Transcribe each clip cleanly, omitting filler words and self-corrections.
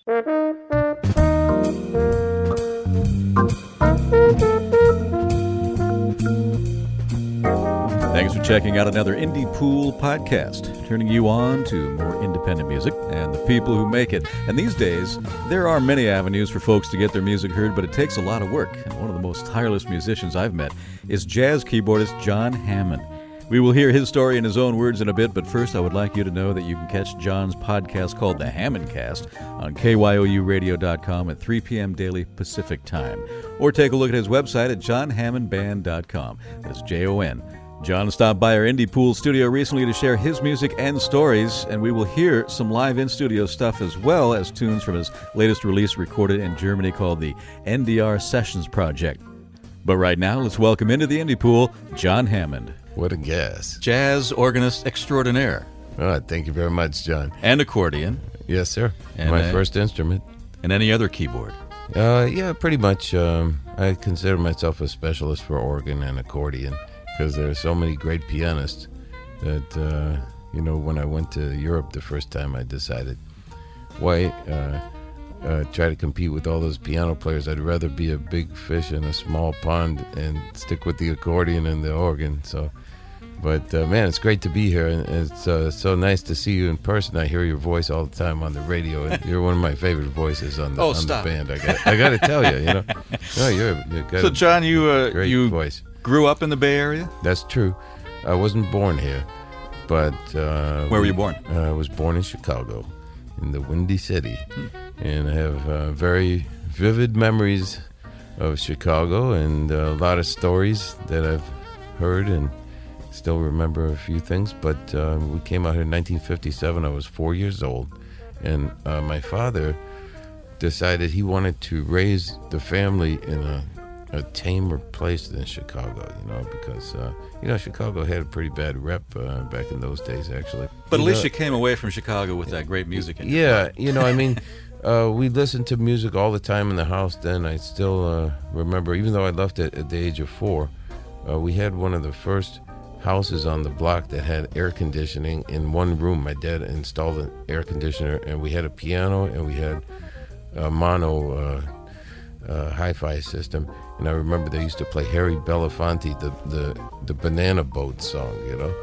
Thanks for checking out another Indie Pool podcast, turning you on to more independent music and the people who make it. And these days, there are many avenues for folks to get their music heard, but it takes a lot of work. And one of the most tireless musicians I've met is jazz keyboardist John Hammond. We will hear his story in his own words in a bit, but first I would like you to know that you can catch John's podcast called The Hammond Cast on KYOUradio.com at 3 p.m. daily Pacific time. Or take a look at his website at johnhammondband.com. That's Jon. John stopped by our Indie Pool studio recently to share his music and stories, and we will hear some live in-studio stuff as well as tunes from his latest release recorded in Germany called the NDR Sessions Project. But right now, let's welcome into the Indie Pool, John Hammond. What a guess. Jazz organist extraordinaire. Oh, thank you very much, John. And accordion. Yes, sir. And my first instrument. And any other keyboard. Yeah, pretty much. I consider myself a specialist for organ and accordion because there are so many great pianists that, when I went to Europe the first time, I decided, why try to compete with all those piano players? I'd rather be a big fish in a small pond and stick with the accordion and the organ. But man, it's great to be here, and it's so nice to see you in person. I hear your voice all the time on the radio, and you're one of my favorite voices on the band. I got to tell you, No, you're got so, John, you voice. Grew up in the Bay Area? That's true. I wasn't born here, but where were you born? I was born in Chicago, in the Windy City, and I have very vivid memories of Chicago and a lot of stories that I've heard and still remember a few things. But we came out here in 1957. I was 4 years old, and my father decided he wanted to raise the family in a tamer place than Chicago, because Chicago had a pretty bad rep back in those days, actually. But at least you came away from Chicago with that great music in your heart. We listened to music all the time in the house then. I still remember, even though I left it at the age of 4, we had one of the first houses on the block that had air conditioning in one room. My dad installed an air conditioner, and we had a piano, and we had a mono hi-fi system. And I remember they used to play Harry Belafonte, the Banana Boat song,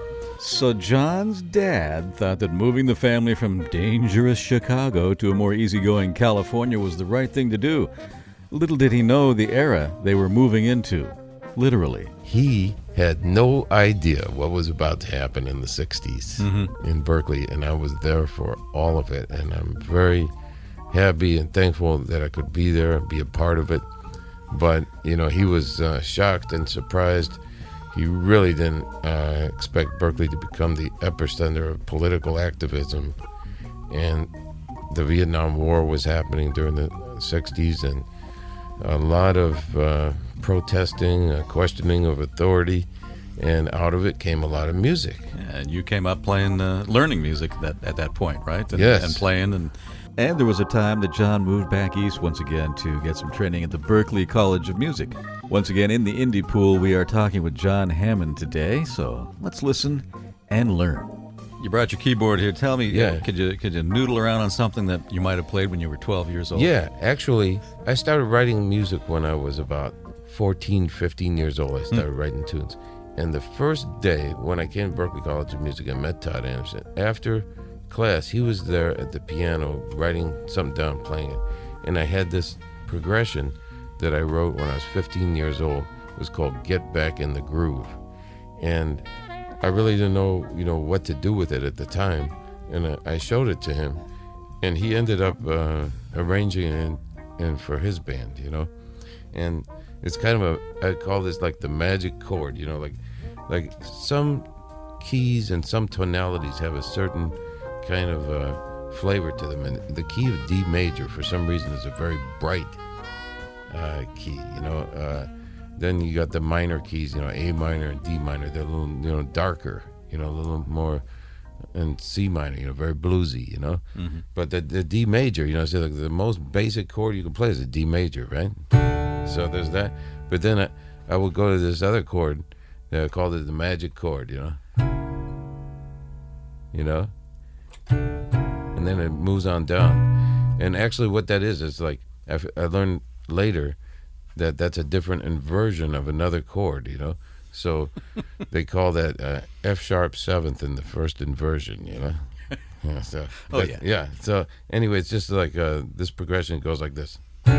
So John's dad thought that moving the family from dangerous Chicago to a more easygoing California was the right thing to do. Little did he know the era they were moving into, literally. He had no idea what was about to happen in the 60s in Berkeley, and I was there for all of it. And I'm very happy and thankful that I could be there and be a part of it. But, he was shocked and surprised. He really didn't expect Berkeley to become the epicenter of political activism. And the Vietnam War was happening during the 60s, and a lot of protesting, questioning of authority, and out of it came a lot of music. Yeah, and you came up playing, learning music at that point, right? Yes. And playing. And there was a time that John moved back east once again to get some training at the Berklee College of Music. Once again, in the Indie Pool, we are talking with John Hammond today, so let's listen and learn. You brought your keyboard here. Tell me, could you noodle around on something that you might have played when you were 12 years old? Yeah, actually, I started writing music when I was about 14, 15 years old. I started writing tunes. And the first day when I came to Berklee College of Music and met Todd Anderson, after class, he was there at the piano writing something down, playing it. And I had this progression that I wrote when I was 15 years old. It was called Get Back in the Groove. And I really didn't know, what to do with it at the time. And I showed it to him, and he ended up arranging it in for his band, And it's kind of I call this like the magic chord, like some keys and some tonalities have a certain kind of flavor to them. And the key of D major, for some reason, is a very bright key, Then you got the minor keys, A minor and D minor. They're a little, darker, a little more, and C minor, very bluesy, Mm-hmm. But the D major, so like the most basic chord you can play is a D major, right? So there's that. But then I would go to this other chord. They called it the magic chord, And then it moves on down. And actually what that is like, I learned later that that's a different inversion of another chord, you know. So they call that F sharp seventh in the first inversion, you know. Yeah, so, yeah. So anyway, it's just like this progression goes like this.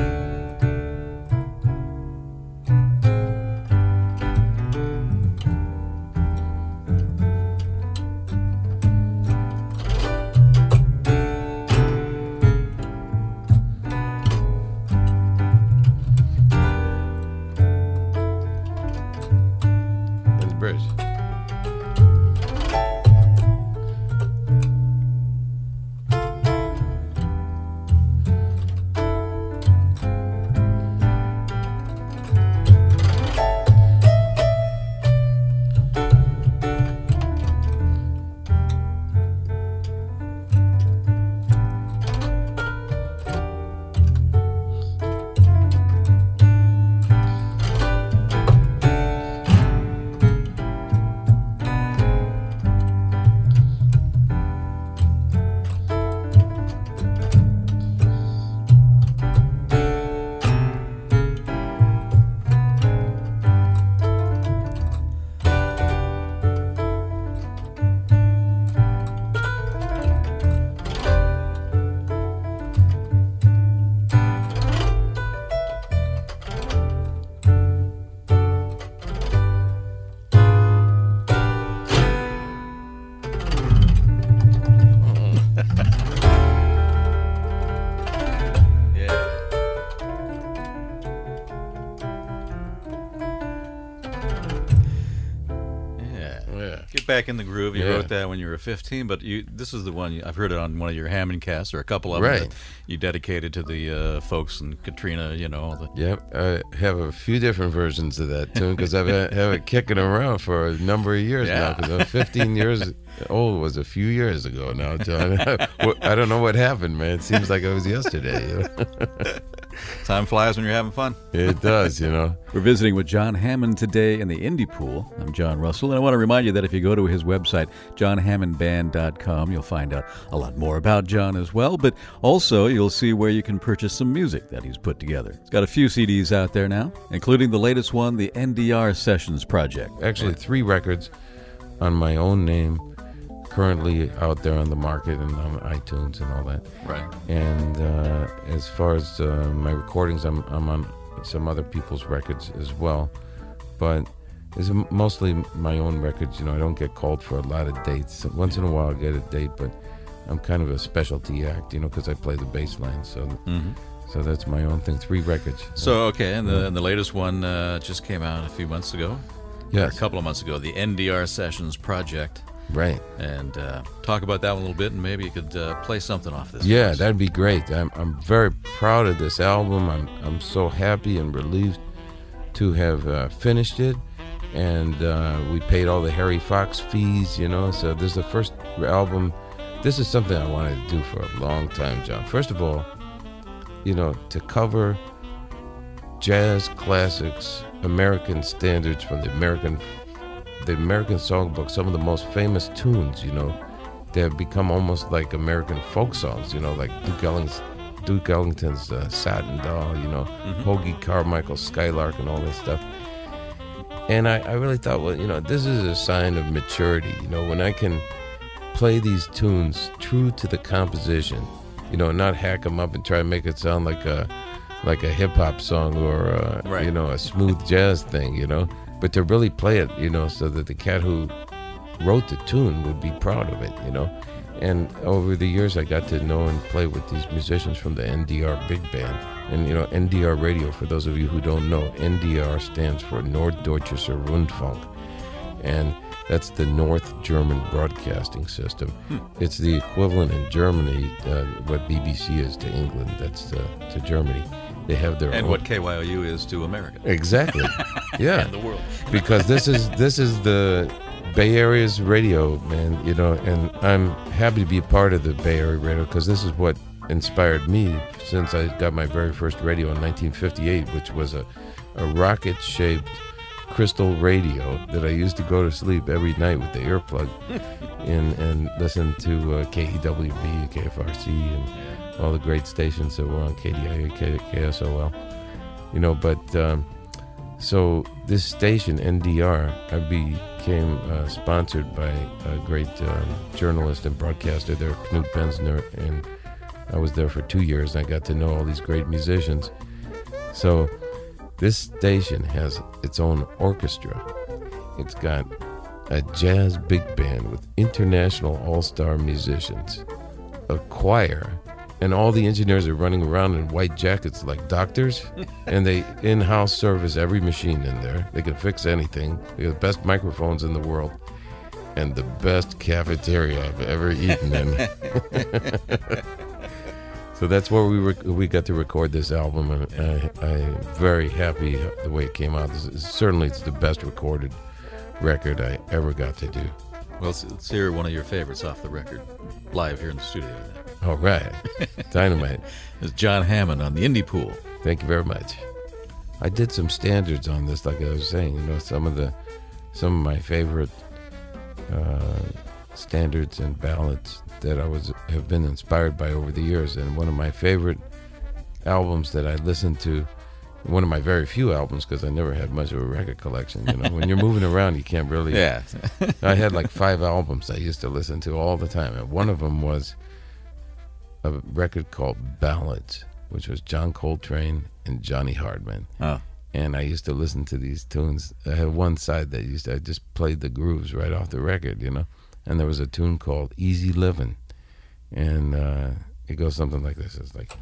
Back in the groove. You wrote that when you were 15, but this is the one I've heard it on one of your Hammond casts, or a couple of them that you dedicated to the folks and Katrina, you know. Yep, I have a few different versions of that tune because I've had it kicking around for a number of years now. Because I'm 15 years old was a few years ago now, John. I don't know what happened, man. It seems like it was yesterday. You know? Time flies when you're having fun. It does, you know. We're visiting with John Hammond today in the Indie Pool. I'm John Russell, and I want to remind you that if you go to his website, johnhammondband.com, you'll find out a lot more about John as well, but also you'll see where you can purchase some music that he's put together. He's got a few CDs out there now, including the latest one, the NDR Sessions Project. Actually, 3 records on my own name, currently out there on the market and on iTunes and all that. Right. And as far as my recordings, I'm on some other people's records as well. But it's mostly my own records. You know, I don't get called for a lot of dates. Once in a while I get a date, but I'm kind of a specialty act, you know, because I play the bass line. So so that's my own thing. 3 records. So, okay, and the latest one just came out a few months ago. Yes. A couple of months ago, the NDR Sessions Project. Right. And talk about that one a little bit, and maybe you could play something off this. Yeah, that'd be great. I'm very proud of this album. I'm so happy and relieved to have finished it, and we paid all the Harry Fox fees, you know. So this is the first album. This is something I wanted to do for a long time, John. First of all, you know, to cover jazz classics, American standards from the American songbook, some of the most famous tunes, you know, they have become almost like American folk songs, you know, like Duke Ellington's Satin Doll, you know, Hoagy Carmichael's Skylark and all this stuff. And I really thought, well, you know, this is a sign of maturity, you know, when I can play these tunes true to the composition, you know, not hack them up and try to make it sound like a hip-hop song or, you know, a smooth jazz thing, you know. But to really play it, you know, so that the cat who wrote the tune would be proud of it, you know. And over the years, I got to know and play with these musicians from the NDR Big Band. And, you know, NDR Radio, for those of you who don't know, NDR stands for Norddeutsches Rundfunk. And that's the North German Broadcasting System. It's the equivalent in Germany, what BBC is to England, that's to Germany. They have their and own. what KYOU is to America. Exactly. Yeah. And the world. Because this is the Bay Area's radio, man, you know, and I'm happy to be a part of the Bay Area radio because this is what inspired me since I got my very first radio in 1958, which was a rocket-shaped crystal radio that I used to go to sleep every night with the earplug and listen to KEWB, KFRC, and all the great stations that were on KDIA, KSOL. But so this station, NDR, I became sponsored by a great journalist and broadcaster there, Knut Bensner, and I was there for 2 years, and I got to know all these great musicians. So this station has its own orchestra. It's got a jazz big band with international all-star musicians, a choir, and all the engineers are running around in white jackets like doctors, and they in-house service every machine in there. They can fix anything. They got the best microphones in the world and the best cafeteria I've ever eaten in. So that's where we got to record this album, and I'm very happy the way it came out. Certainly it's the best recorded record I ever got to do. Well, let's hear one of your favorites off the record, live here in the studio. All right. Dynamite. It's John Hammond on the Indie Pool. Thank you very much. I did some standards on this, like I was saying. Some of my favorite standards and ballads that have been inspired by over the years. And one of my favorite albums that I listened to, one of my very few albums, because I never had much of a record collection. When you're moving around, you can't really. Yeah. I had like 5 albums I used to listen to all the time, and one of them was a record called Ballads, which was John Coltrane and Johnny Hardman. Oh. And I used to listen to these tunes. I had one side that I just played the grooves right off the record, And there was a tune called Easy Livin', and it goes something like this. It's like.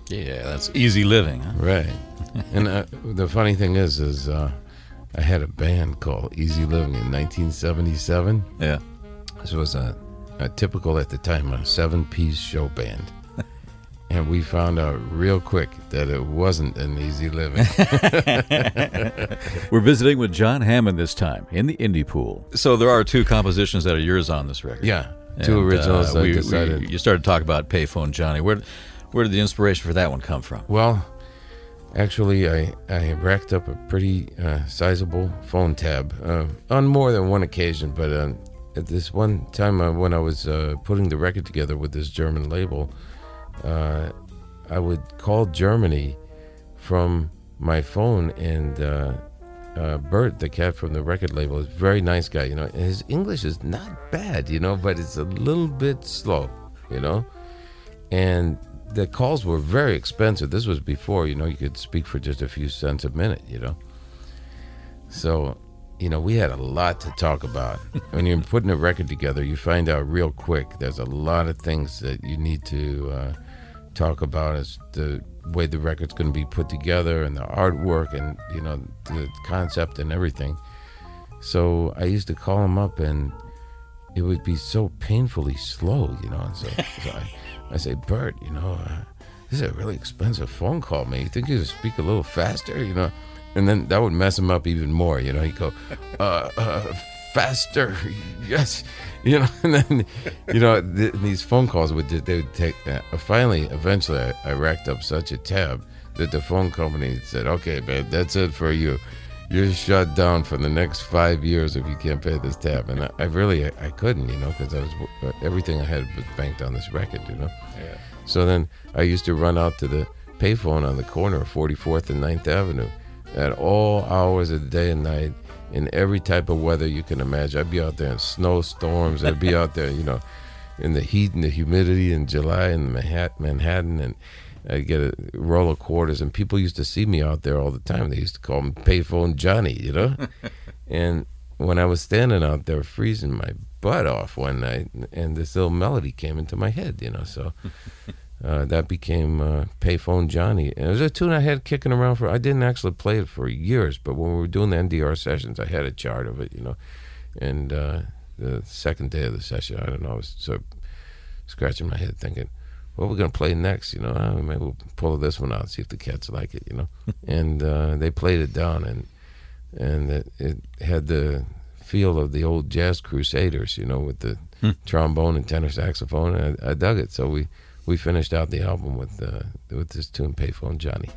Yeah, that's easy living, huh? Right. And the funny thing is I had a band called Easy Living in 1977. Yeah. This was a typical, at the time, a 7-piece show band. And we found out real quick that it wasn't an easy living. We're visiting with John Hammond this time in the Indie Pool. So there are 2 compositions that are yours on this record. Yeah, 2 originals. I decided. You started to talk about Payphone Johnny. Where did the inspiration for that one come from? Well, actually, I racked up a pretty sizable phone tab on more than one occasion. But at this one time when I was putting the record together with this German label, I would call Germany from my phone, and Bert, the cat from the record label, is a very nice guy, and his English is not bad, but it's a little bit slow, and the calls were very expensive. This was before, you could speak for just a few cents a minute, So, we had a lot to talk about. When you're putting a record together, you find out real quick there's a lot of things that you need to talk about, as the way the record's going to be put together and the artwork and, the concept and everything. So I used to call him up, and it would be so painfully slow, And so I say, Bert, this is a really expensive phone call, man. You think you could speak a little faster, And then that would mess him up even more, He'd go, faster, yes, And then, these phone calls they would take. Eventually, I racked up such a tab that the phone company said, "Okay, man, that's it for you. You're shut down for the next 5 years if you can't pay this tab." And I couldn't, because I was everything I had was banked on this record, Yeah. So then I used to run out to the payphone on the corner of 44th and 9th Avenue at all hours of the day and night, in every type of weather you can imagine. I'd be out there in snowstorms. I'd be out there, in the heat and the humidity in July in Manhattan, and I'd get a roll of quarters, and people used to see me out there all the time. They used to call me Payphone Johnny, And when I was standing out there freezing my butt off one night, and this little melody came into my head, So that became Payphone Johnny. And it was a tune I had kicking around I didn't actually play it for years, but when we were doing the NDR sessions, I had a chart of it, And the second day of the session, I don't know, I was sort of scratching my head thinking, what are we going to play next? Maybe we'll pull this one out, see if the cats like it, And they played it down, and it had the feel of the old Jazz Crusaders, with the trombone and tenor saxophone, and I dug it. So we finished out the album with this tune, Payphone Johnny.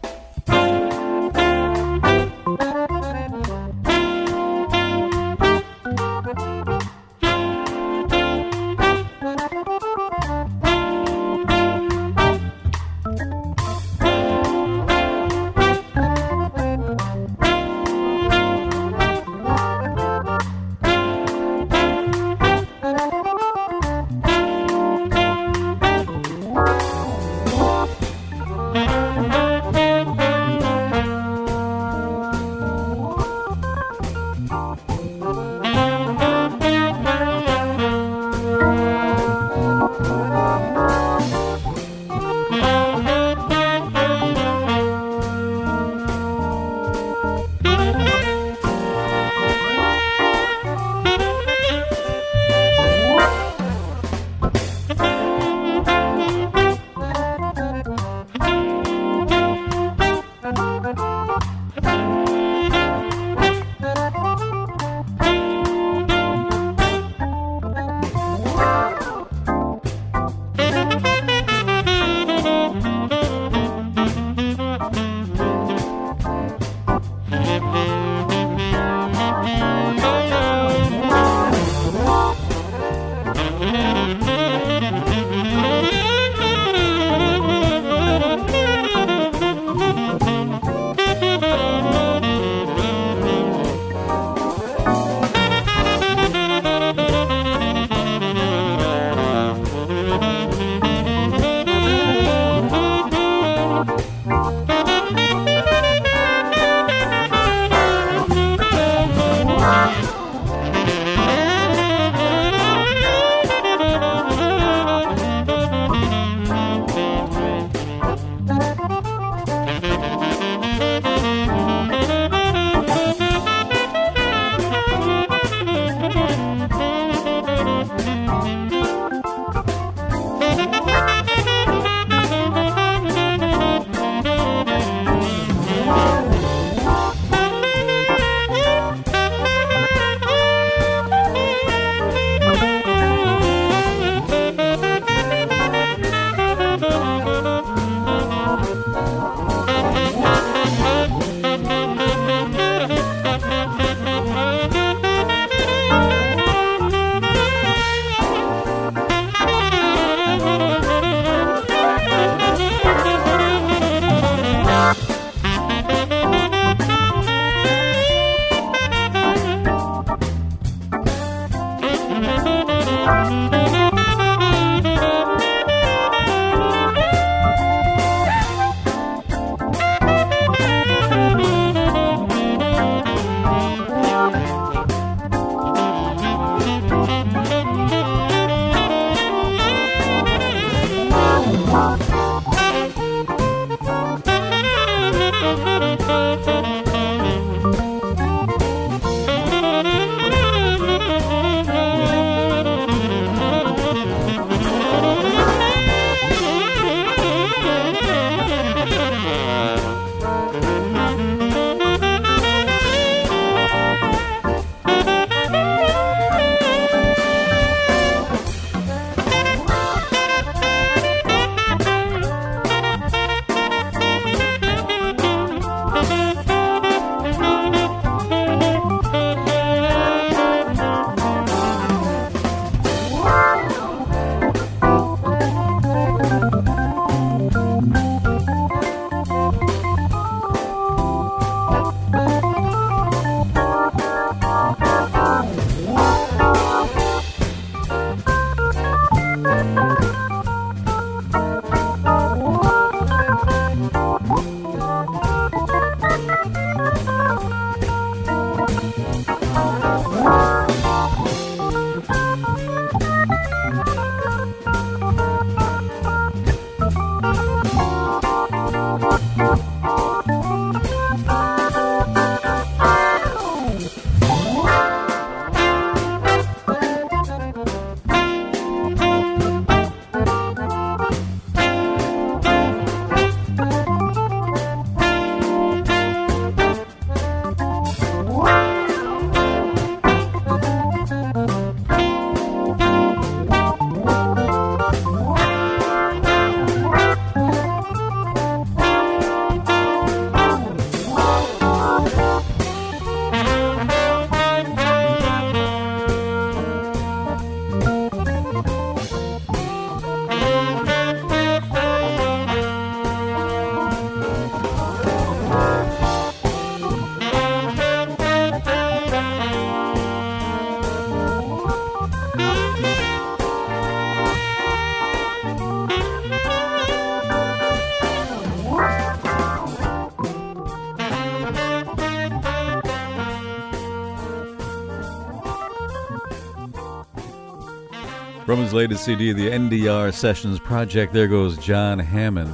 From his latest CD, the NDR Sessions Project, there goes John Hammond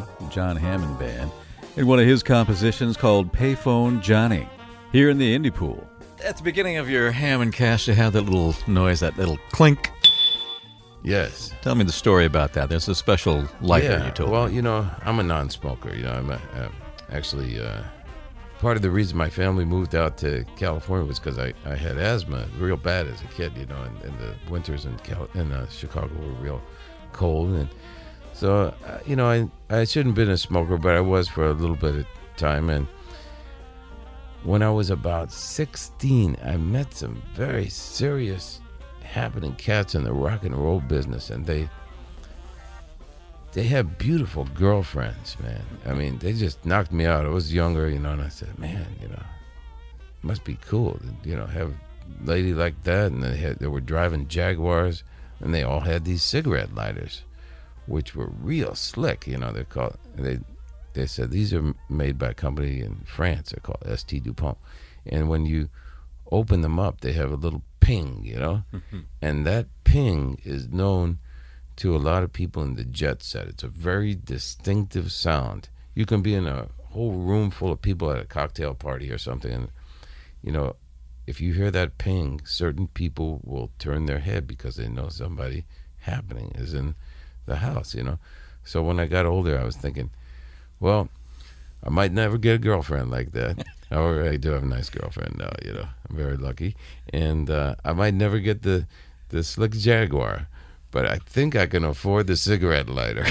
Band, in one of his compositions called Payphone Johnny, here in the Indie Pool. At the beginning of your Hammond cast, you have that little noise, that little clink. Yes. Tell me the story about that. There's a special lighter you told me. Well, you know, I'm a non-smoker. You know, I'm actually part of the reason my family moved out to California was because I had asthma real bad as a kid. You know, and the winters in Chicago were real cold, and so you know, I shouldn't have been a smoker, but I was for a little bit of time. And when I was about 16, I met some very serious happening cats in the rock and roll business, and they had beautiful girlfriends, man. I mean, they just knocked me out. I was younger, you know, and I said, man, you know, it must be cool to, you know, have a lady like that. And they were driving Jaguars, and they all had these cigarette lighters, which were real slick, you know. They said these are made by a company in France. They're called St. Dupont, and when you open them up, they have a little ping, you know, and that ping is known to a lot of people in the jet set. It's a very distinctive sound. You can be in a whole room full of people at a cocktail party or something, and you know, if you hear that ping, certain people will turn their head because they know somebody happening is in the house, you know. So when I got older, I was thinking, well, I might never get a girlfriend like that. However, I do have a nice girlfriend now, you know. I'm very lucky. And I might never get the slick Jaguar, but I think I can afford the cigarette lighter.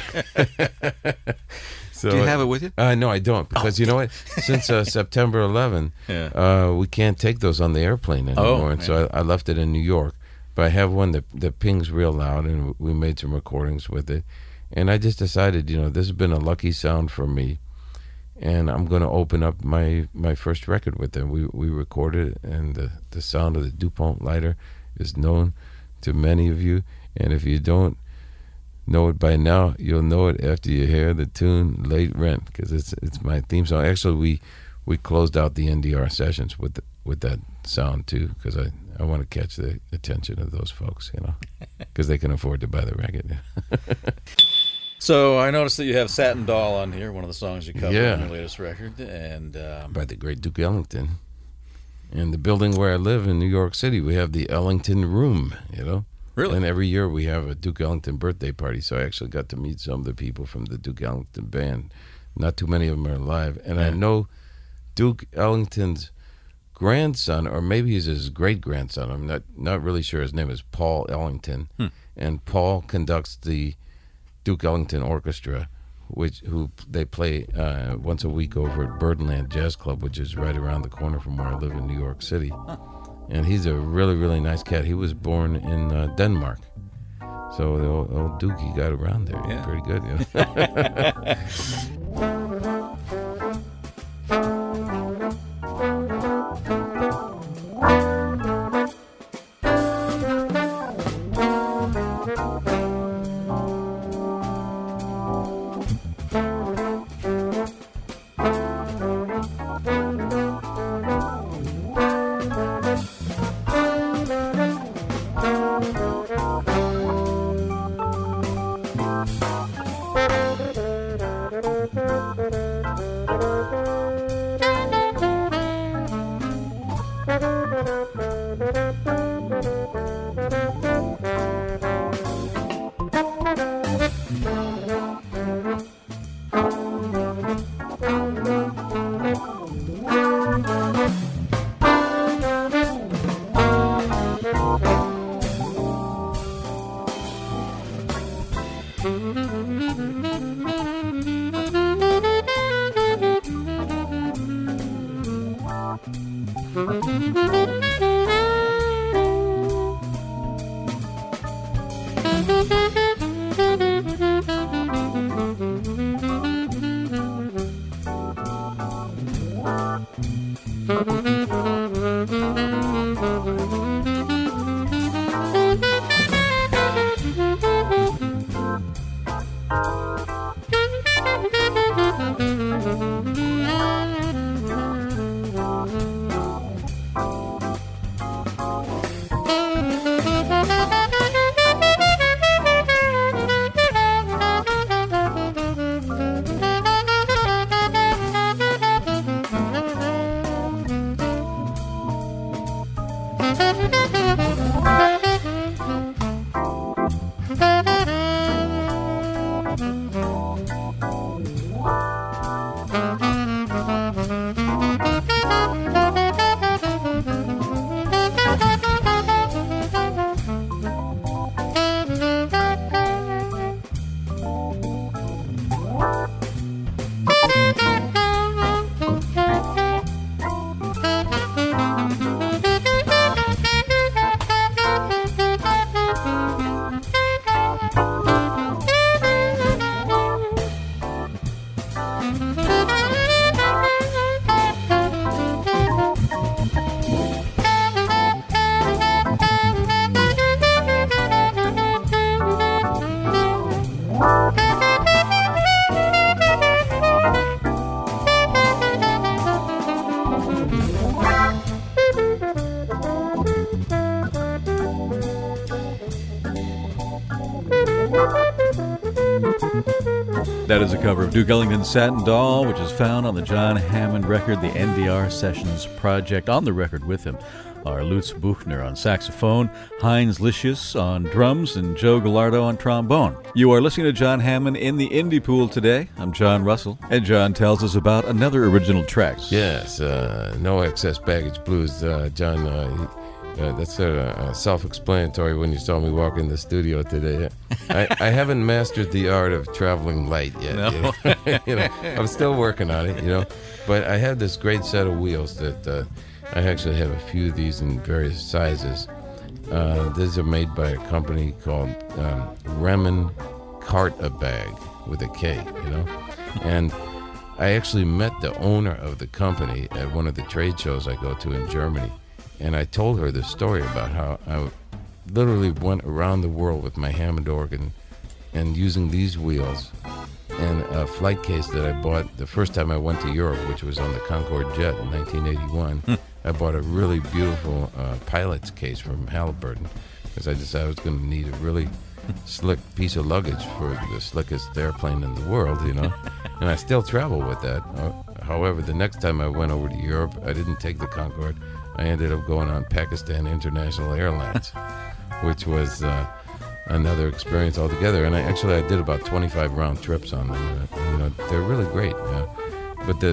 So, do you have it with you? No, I don't, because you know what? Since September 11, we can't take those on the airplane anymore, and so I left it in New York. But I have one that pings real loud, and we made some recordings with it. And I just decided, you know, this has been a lucky sound for me, and I'm going to open up my first record with them. We recorded it, and the sound of the DuPont lighter is known to many of you. And if you don't know it by now, you'll know it after you hear the tune "Late Rent," because it's my theme song. Actually, we closed out the NDR sessions with that sound too, because I want to catch the attention of those folks, because they can afford to buy the record. So I noticed that you have "Satin Doll" on here, one of the songs you covered on your latest record, and by the great Duke Ellington. In the building where I live in New York City, we have the Ellington Room, Really? And every year we have a Duke Ellington birthday party, so I actually got to meet some of the people from the Duke Ellington band. Not too many of them are alive. And I know Duke Ellington's grandson, or maybe he's his great-grandson, I'm not really sure. His name is Paul Ellington. And Paul conducts the Duke Ellington Orchestra, who they play once a week over at Birdland Jazz Club, which is right around the corner from where I live in New York City. And he's a really, really nice cat. He was born in Denmark. So the old Dookie got around there. Yeah. Pretty good, That is a cover of Duke Ellington's "Satin Doll," which is found on the John Hammond record, the NDR Sessions Project. On the record with him are Lutz Buchner on saxophone, Heinz Licious on drums, and Joe Gallardo on trombone. You are listening to John Hammond in the Indie Pool today. I'm John Russell, and John tells us about another original track. Yes, No Excess Baggage Blues. John, that's self-explanatory when you saw me walk in the studio today. I haven't mastered the art of traveling light yet. No. I'm still working on it, But I have this great set of wheels that I actually have a few of these in various sizes. These are made by a company called Remen Cart-A-Bag with a K, And I actually met the owner of the company at one of the trade shows I go to in Germany. And I told her the story about how literally went around the world with my Hammond organ and using these wheels and a flight case that I bought the first time I went to Europe, which was on the Concorde jet in 1981. I bought a really beautiful pilot's case from Halliburton because I decided I was going to need a really slick piece of luggage for the slickest airplane in the world, you know. And I still travel with that. However, the next time I went over to Europe, I didn't take the Concorde. I ended up going on Pakistan International Airlines, which was another experience altogether. And I did about 25 round trips on them. You know, they're really great. But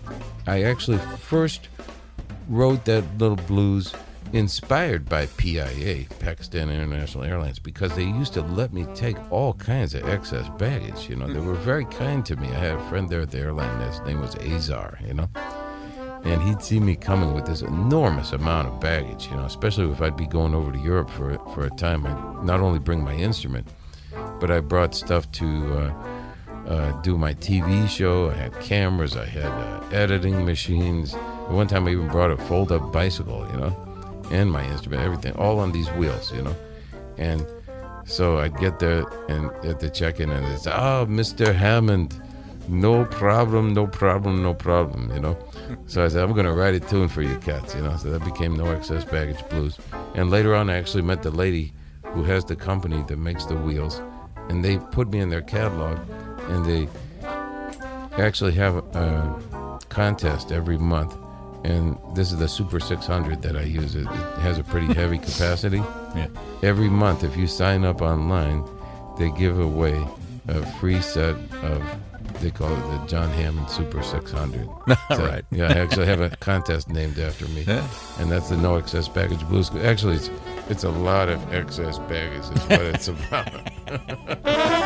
I actually first wrote that little blues inspired by PIA, Pakistan International Airlines, because they used to let me take all kinds of excess baggage. You know, they were very kind to me. I had a friend there at the airline. His name was Azar, you know. And he'd see me coming with this enormous amount of baggage, you know, especially if I'd be going over to Europe for a time. I'd not only bring my instrument, but I brought stuff to do my TV show. I had cameras, I had editing machines. One time I even brought a fold-up bicycle, you know, and my instrument, everything, all on these wheels, you know. And so I'd get there and at the check-in and it's, Mr. Hammond, no problem, you know. So I said, I'm going to write a tune for you cats, you know. So that became No Excess Baggage Blues. And later on, I actually met the lady who has the company that makes the wheels. And they put me in their catalog. And they actually have a contest every month. And this is the Super 600 that I use. It has a pretty heavy capacity. Yeah. Every month, if you sign up online, they give away a free set of, they call it the John Hammond Super 600. All right. Yeah, I actually have a contest named after me. Yeah. And that's the No Excess Baggage Blues. Actually, it's a lot of excess baggage is what it's about.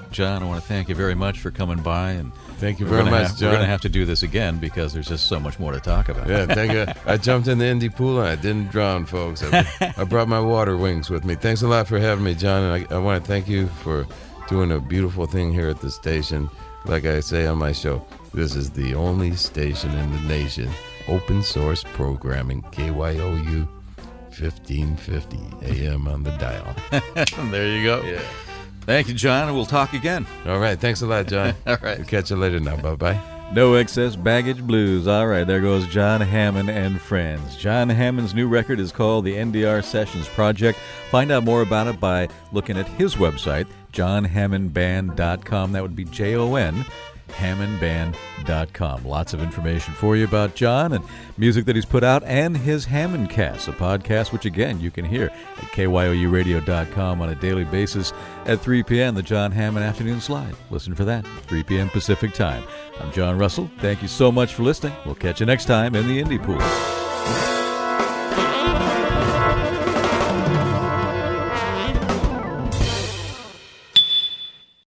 John, I want to thank you very much for coming by. And thank you very much, John. We're going to have to do this again because there's just so much more to talk about. Yeah, thank you. I jumped in the indie pool and I didn't drown, folks. I brought my water wings with me. Thanks a lot for having me, John. And I want to thank you for doing a beautiful thing here at the station. Like I say on my show, this is the only station in the nation, open source programming, KYOU 1550 AM on the dial. There you go. Yeah. Thank you, John, and we'll talk again. All right. Thanks a lot, John. All right. We'll catch you later now. Bye-bye. No Excess Baggage Blues. All right, there goes John Hammond and friends. John Hammond's new record is called the NDR Sessions Project. Find out more about it by looking at his website, johnhammondband.com. That would be Jon, hammondband.com. Lots of information for you about John and music that he's put out, and his Hammond Cast, a podcast which, again, you can hear at kyouradio.com on a daily basis at 3 p.m., the John Hammond Afternoon Slide. Listen for that, 3 p.m. Pacific Time. I'm John Russell. Thank you so much for listening. We'll catch you next time in the Indie Pool.